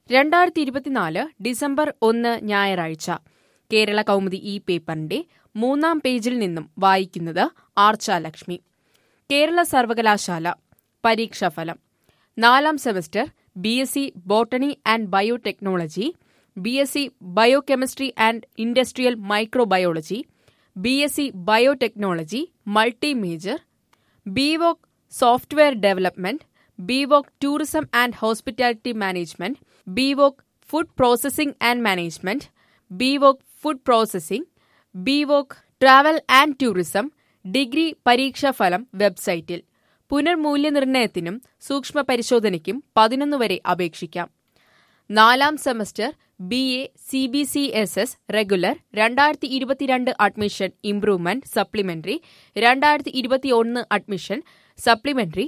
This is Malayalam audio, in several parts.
2024 ഡിസംബർ 1 ഞായറാഴ്ച കേരള കൗമുദി ഈ പേപ്പറിന്റെ 3-ാം പേജിൽ നിന്നും വായിക്കുന്നത് ആർച്ചാലക്ഷ്മി. കേരള സർവകലാശാല പരീക്ഷാഫലം 4-ാം semester BSc botany and biotechnology, BSc biochemistry and industrial microbiology, BSc biotechnology multi major, BVoc software development, BVoc tourism and hospitality management, BVoc food processing and management, BVoc food processing, BVoc travel and tourism. Degree പരീക്ഷാഫലം വെബ്സൈറ്റിൽ. പുനർമൂല്യനിർണ്ണയത്തിനും സൂക്ഷ്മ പരിശോധനയ്ക്കും 11 വരെ അപേക്ഷിക്കാം. 4-ാം semester BA CBCSS regular 2022 admission improvement supplementary, 2021 admission supplementary,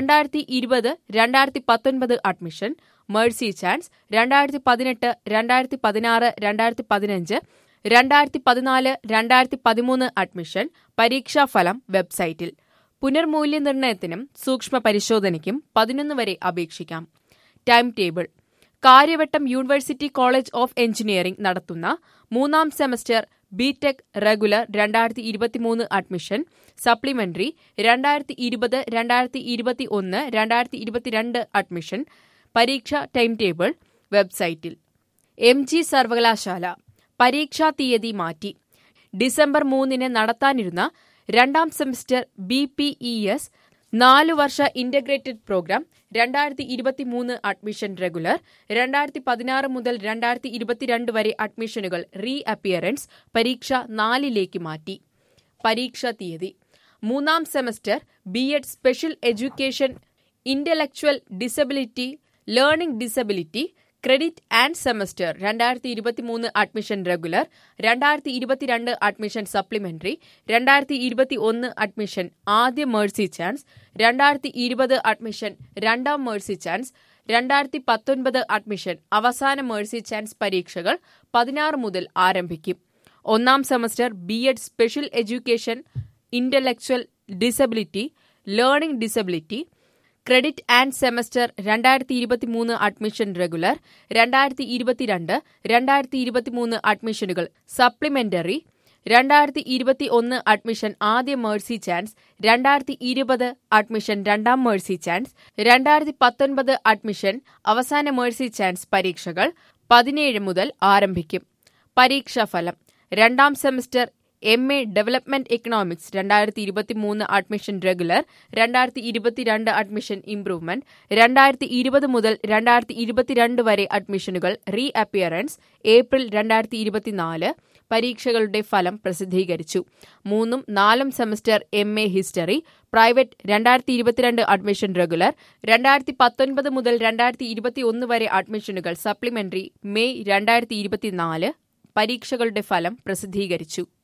2020-2019 admission mercy chance, 2018, 2016, 2015, 2014, 2013 admission. പരീക്ഷാഫലം വെബ്സൈറ്റിൽ. പുനർമൂല്യനിർണ്ണയത്തിനും സൂക്ഷ്മ പരിശോധനയ്ക്കും 11 വരെ അപേക്ഷിക്കാം. Time table. Karyavattom university college of engineering നടത്തുന്ന 3-ാം semester BTech regular 2023 admission supplementary, 2020, 2021, 2022 admission. പരീക്ഷ ടൈം ടേബിൾ വെബ്സൈറ്റിൽ. MG സർവകലാശാല പരീക്ഷാ തീയതി മാറ്റി. ഡിസംബർ 3-ന് നടത്താനിരുന്ന 2-ാം സെമസ്റ്റർ BPES 4 വർഷ ഇന്റഗ്രേറ്റഡ് പ്രോഗ്രാം 2023 അഡ്മിഷൻ റെഗുലർ, 2016 മുതൽ 2022 വരെ അഡ്മിഷനുകൾ റീ അപ്പിയറൻസ് പരീക്ഷ 4-ലേക്ക് മാറ്റി. പരീക്ഷാ തീയതി. 3-ാം semester B.Ed special education intellectual disability learning disability credit and semester 2023 admission regular, 2022 admission supplementary, 2021 admission ആദ്യ മേഴ്സി ചാൻസ്, 2020 അഡ്മിഷൻ രണ്ടാം മേഴ്സി ചാൻസ്, 2019 അഡ്മിഷൻ അവസാന മേഴ്സി ചാൻസ് പരീക്ഷകൾ 16 മുതൽ ആരംഭിക്കും. 1-ാം semester B.Ed special education intellectual disability learning disability credit and semester 2023 admission regular, 2022, 2023 അഡ്മിഷനുകൾ സപ്ലിമെന്ററി, 2021 അഡ്മിഷൻ ആദ്യ മേഴ്സി ചാൻസ്, 2020 അഡ്മിഷൻ രണ്ടാം മേഴ്സി ചാൻസ്, 2019 അഡ്മിഷൻ അവസാന മേഴ്സി ചാൻസ് പരീക്ഷകൾ 17 മുതൽ ആരംഭിക്കും. പരീക്ഷാഫലം. 2-ാം semester MA development economics 2023 admission regular, 2022 admission improvement, 2020 മുതൽ 2022 വരെ അഡ്മിഷനുകൾ റീ അപ്പിയറൻസ് ഏപ്രിൽ 2024. പരീക്ഷകളുടെ ഫലം പ്രസിദ്ധീകരിച്ചു. 3-ഉം 4-ഉം semester MA history private 2022 admission regular, 2019 മുതൽ 2021 വരെ അഡ്മിഷനുകൾ സപ്ലിമെന്ററി മെയ് 2024. പരീക്ഷകളുടെ ഫലം പ്രസിദ്ധീകരിച്ചു.